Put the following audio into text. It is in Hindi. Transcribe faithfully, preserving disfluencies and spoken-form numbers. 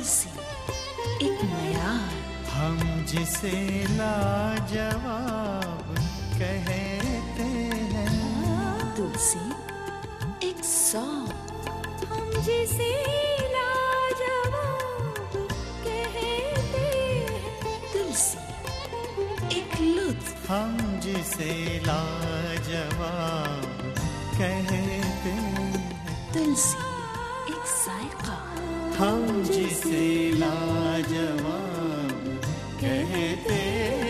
तुलसी एक नया, हम जिसे लाजवाब कहते हैं। तुलसी एक सौंफ, हम जिसे लाजवाब कहते हैं। तुलसी एक लुत्फ, हम जिसे लाजवाब कहते हैं। तुलसी एक जायका, हम जिसे लाजवाब कहते हैं।